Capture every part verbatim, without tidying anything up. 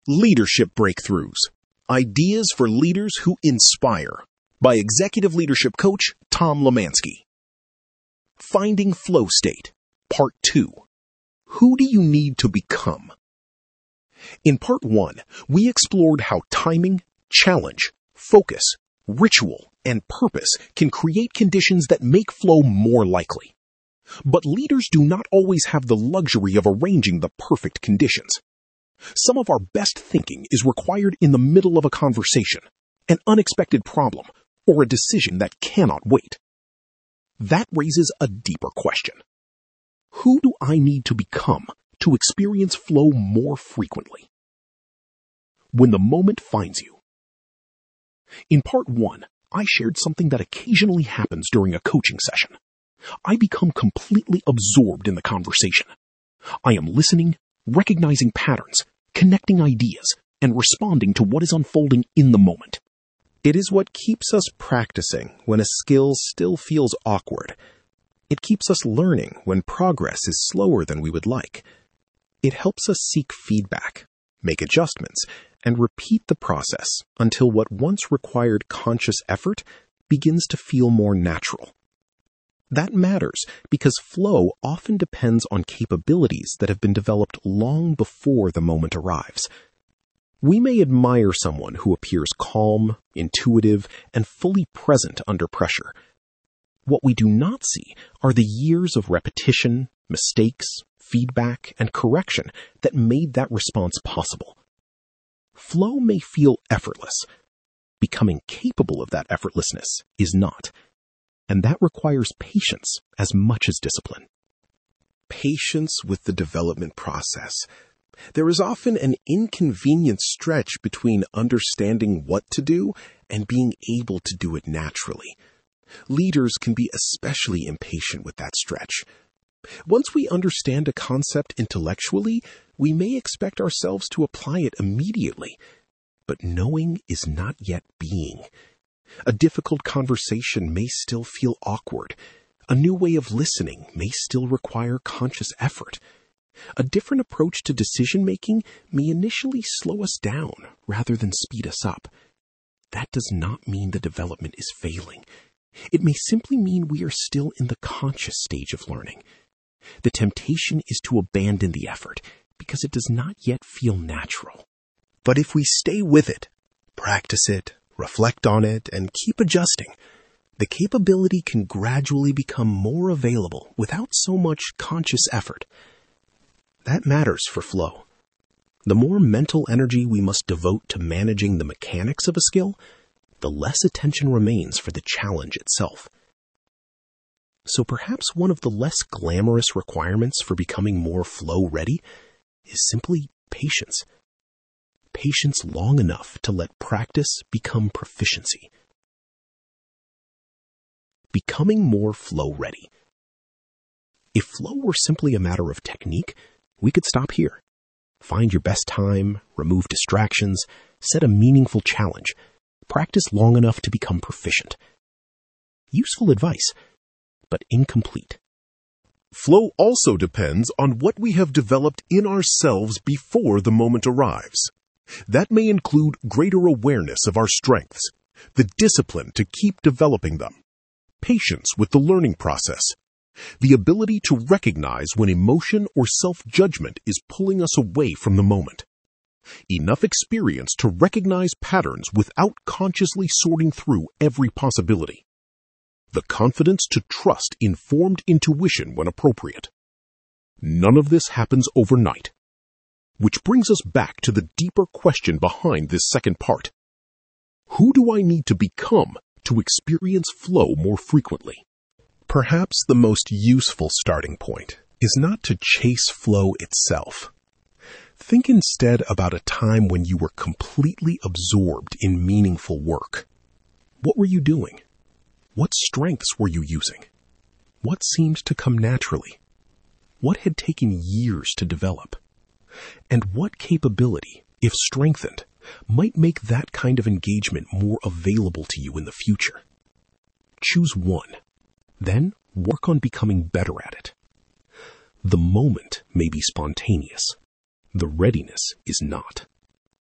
Leadership Breakthroughs. Ideas for Leaders Who Inspire by Executive Leadership Coach Tom Lemansky. Finding Flow State, Part two. Who do you need to become? In Part one, we explored how timing, challenge, focus, ritual, and purpose can create conditions that make flow more likely. But leaders do not always have the luxury of arranging the perfect conditions. Some of our best thinking is required in the middle of a conversation, an unexpected problem, or a decision that cannot wait. That raises a deeper question. Who do I need to become to experience flow more frequently? When the moment finds you. In Part one, I shared something that occasionally happens during a coaching session. I become completely absorbed in the conversation. I am listening, recognizing patterns, connecting ideas, and responding to what is unfolding in the moment. It is what keeps us practicing when a skill still feels awkward. It keeps us learning when progress is slower than we would like. It helps us seek feedback, make adjustments, and repeat the process until what once required conscious effort begins to feel more natural. That matters because flow often depends on capabilities that have been developed long before the moment arrives. We may admire someone who appears calm, intuitive, and fully present under pressure. What we do not see are the years of repetition, mistakes, feedback, and correction that made that response possible. Flow may feel effortless. Becoming capable of that effortlessness is not. And that requires patience as much as discipline. Patience with the development process. There is often an inconvenient stretch between understanding what to do and being able to do it naturally. Leaders can be especially impatient with that stretch. Once we understand a concept intellectually, we may expect ourselves to apply it immediately. But knowing is not yet being. A difficult conversation may still feel awkward. A new way of listening may still require conscious effort. A different approach to decision-making may initially slow us down rather than speed us up. That does not mean the development is failing. It may simply mean we are still in the conscious stage of learning. The temptation is to abandon the effort because it does not yet feel natural. But if we stay with it, practice it, reflect on it, and keep adjusting, the capability can gradually become more available without so much conscious effort. That matters for flow. The more mental energy we must devote to managing the mechanics of a skill, the less attention remains for the challenge itself. So perhaps one of the less glamorous requirements for becoming more flow-ready is simply patience. Patience long enough to let practice become proficiency. Becoming more flow-ready. If flow were simply a matter of technique, we could stop here. Find your best time, remove distractions, set a meaningful challenge, practice long enough to become proficient. Useful advice, but incomplete. Flow also depends on what we have developed in ourselves before the moment arrives. That may include greater awareness of our strengths, the discipline to keep developing them, patience with the learning process, the ability to recognize when emotion or self-judgment is pulling us away from the moment, enough experience to recognize patterns without consciously sorting through every possibility, the confidence to trust informed intuition when appropriate. None of this happens overnight. Which brings us back to the deeper question behind this second part. Who do I need to become to experience flow more frequently? Perhaps the most useful starting point is not to chase flow itself. Think instead about a time when you were completely absorbed in meaningful work. What were you doing? What strengths were you using? What seemed to come naturally? What had taken years to develop? And what capability, if strengthened, might make that kind of engagement more available to you in the future? Choose one, then work on becoming better at it. The moment may be spontaneous. The readiness is not.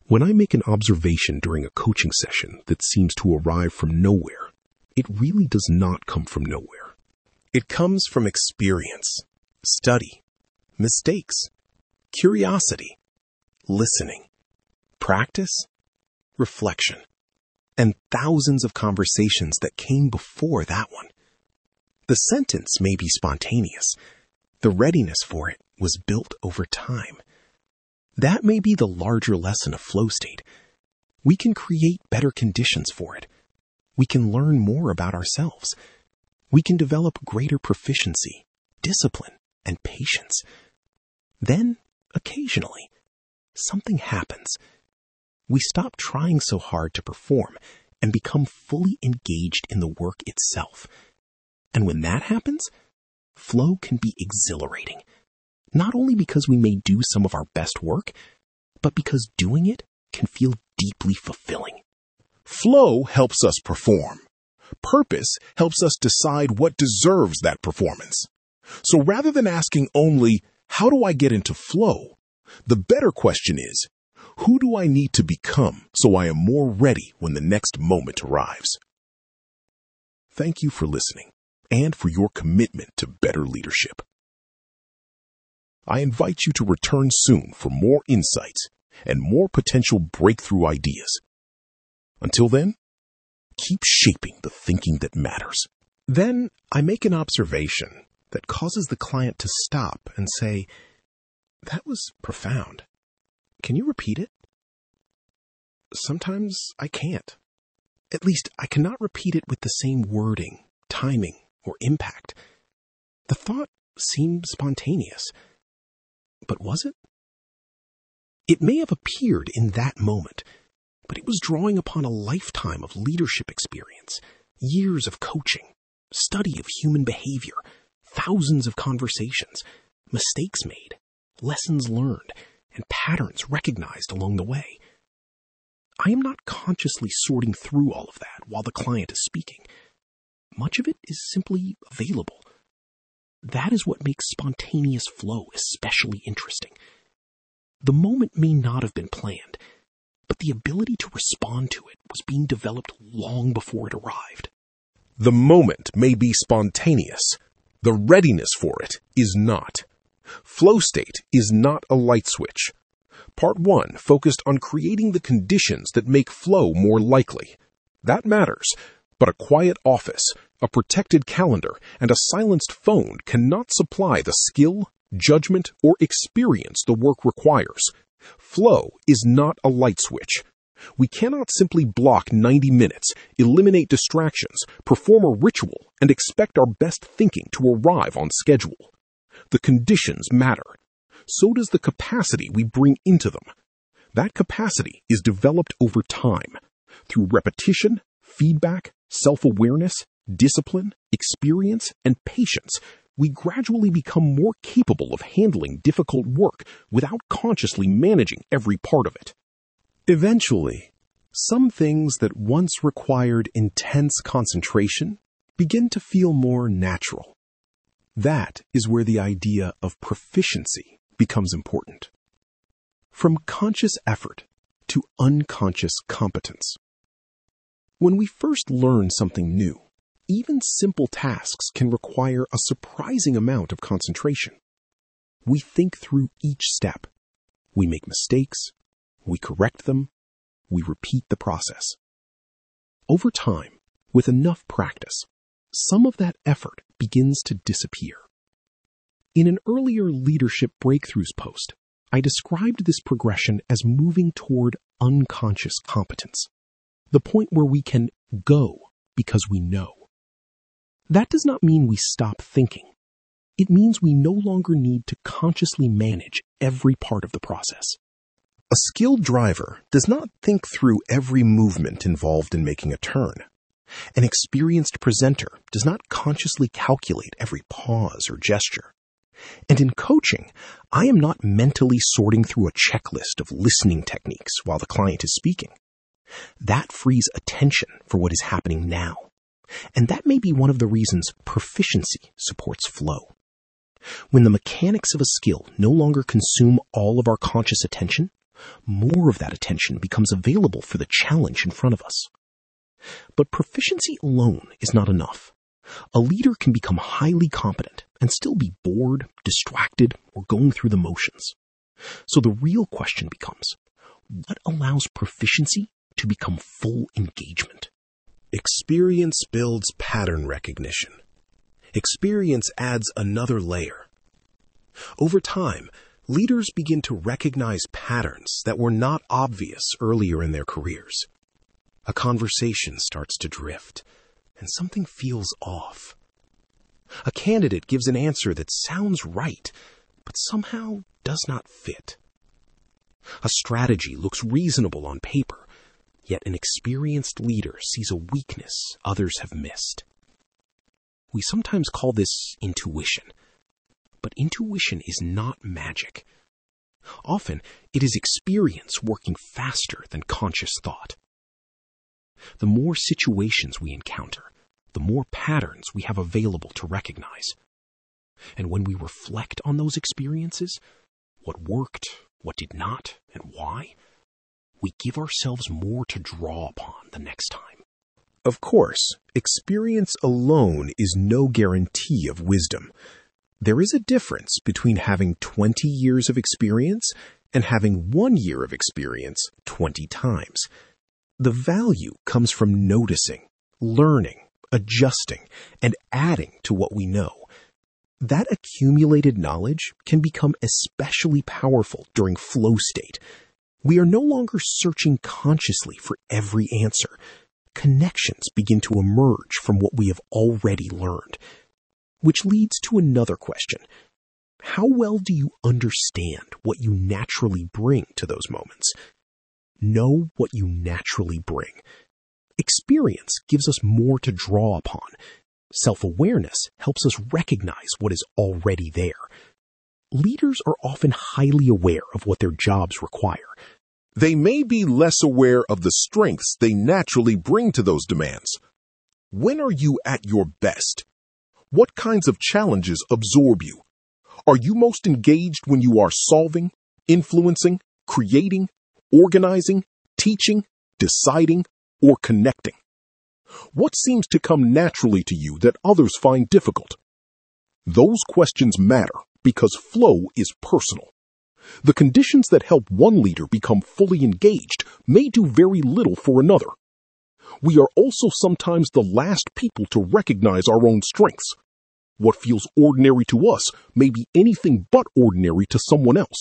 When I make an observation during a coaching session that seems to arrive from nowhere, it really does not come from nowhere. It comes from experience, study, mistakes, curiosity, listening, practice, reflection, and thousands of conversations that came before that one. The sentence may be spontaneous. The readiness for it was built over time. That may be the larger lesson of flow state. We can create better conditions for it. We can learn more about ourselves. We can develop greater proficiency, discipline, and patience. Then, occasionally, something happens. We stop trying so hard to perform and become fully engaged in the work itself. And when that happens, flow can be exhilarating. Not only because we may do some of our best work, but because doing it can feel deeply fulfilling. Flow helps us perform. Purpose helps us decide what deserves that performance. So rather than asking only, how do I get into flow? The better question is, who do I need to become so I am more ready when the next moment arrives? Thank you for listening and for your commitment to better leadership. I invite you to return soon for more insights and more potential breakthrough ideas. Until then, keep shaping the thinking that matters. Then I make an observation that causes the client to stop and say, "That was profound. Can you repeat it?" Sometimes I can't. At least I cannot repeat it with the same wording, timing, or impact. The thought seemed spontaneous. But was it? It may have appeared in that moment, but it was drawing upon a lifetime of leadership experience, years of coaching, study of human behavior, thousands of conversations, mistakes made, lessons learned, and patterns recognized along the way. I am not consciously sorting through all of that while the client is speaking. Much of it is simply available. That is what makes spontaneous flow especially interesting. The moment may not have been planned, but the ability to respond to it was being developed long before it arrived. The moment may be spontaneous. The readiness for it is not. Flow state is not a light switch. Part one focused on creating the conditions that make flow more likely. That matters, but a quiet office, a protected calendar, and a silenced phone cannot supply the skill, judgment, or experience the work requires. Flow is not a light switch. We cannot simply block ninety minutes, eliminate distractions, perform a ritual, and expect our best thinking to arrive on schedule. The conditions matter. So does the capacity we bring into them. That capacity is developed over time, through repetition, feedback, self-awareness, discipline, experience, and patience. We gradually become more capable of handling difficult work without consciously managing every part of it. Eventually, some things that once required intense concentration begin to feel more natural. That is where the idea of proficiency becomes important. From conscious effort to unconscious competence. When we first learn something new, even simple tasks can require a surprising amount of concentration. We think through each step. We make mistakes. We correct them. We repeat the process. Over time, with enough practice, some of that effort begins to disappear. In an earlier Leadership Breakthroughs post, I described this progression as moving toward unconscious competence, the point where we can go because we know. That does not mean we stop thinking. It means we no longer need to consciously manage every part of the process. A skilled driver does not think through every movement involved in making a turn. An experienced presenter does not consciously calculate every pause or gesture. And in coaching, I am not mentally sorting through a checklist of listening techniques while the client is speaking. That frees attention for what is happening now. And that may be one of the reasons proficiency supports flow. When the mechanics of a skill no longer consume all of our conscious attention, More of that attention becomes available for the challenge in front of us. But proficiency alone is not enough. A leader can become highly competent and still be bored, distracted, or going through the motions. So the real question becomes, what allows proficiency to become full engagement? Experience builds pattern recognition. Experience adds another layer. Over time, leaders begin to recognize patterns that were not obvious earlier in their careers. A conversation starts to drift, and something feels off. A candidate gives an answer that sounds right, but somehow does not fit. A strategy looks reasonable on paper, yet an experienced leader sees a weakness others have missed. We sometimes call this intuition, but intuition is not magic. Often, it is experience working faster than conscious thought. The more situations we encounter, the more patterns we have available to recognize. And when we reflect on those experiences, what worked, what did not, and why, we give ourselves more to draw upon the next time. Of course, experience alone is no guarantee of wisdom. There is a difference between having twenty years of experience and having one year of experience twenty times. The value comes from noticing, learning, adjusting, and adding to what we know. That accumulated knowledge can become especially powerful during flow state. We are no longer searching consciously for every answer. Connections begin to emerge from what we have already learned. Which leads to another question. How well do you understand what you naturally bring to those moments? Know what you naturally bring. Experience gives us more to draw upon. Self-awareness helps us recognize what is already there. Leaders are often highly aware of what their jobs require. They may be less aware of the strengths they naturally bring to those demands. When are you at your best? What kinds of challenges absorb you? Are you most engaged when you are solving, influencing, creating, organizing, teaching, deciding, or connecting? What seems to come naturally to you that others find difficult? Those questions matter because flow is personal. The conditions that help one leader become fully engaged may do very little for another. We are also sometimes the last people to recognize our own strengths. What feels ordinary to us may be anything but ordinary to someone else.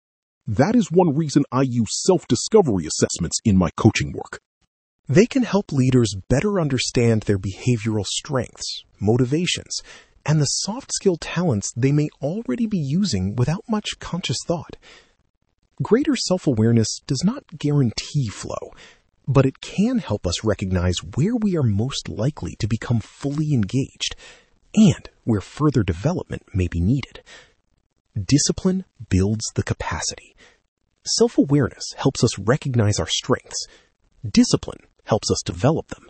That is one reason I use self-discovery assessments in my coaching work. They can help leaders better understand their behavioral strengths, motivations, and the soft skill talents they may already be using without much conscious thought. Greater self-awareness does not guarantee flow, but it can help us recognize where we are most likely to become fully engaged and where further development may be needed. Discipline builds the capacity. Self-awareness helps us recognize our strengths. Discipline helps us develop them.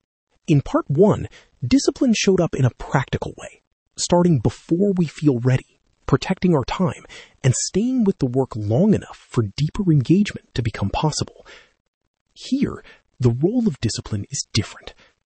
In part one, discipline showed up in a practical way, starting before we feel ready, protecting our time, and staying with the work long enough for deeper engagement to become possible. Here, the role of discipline is different.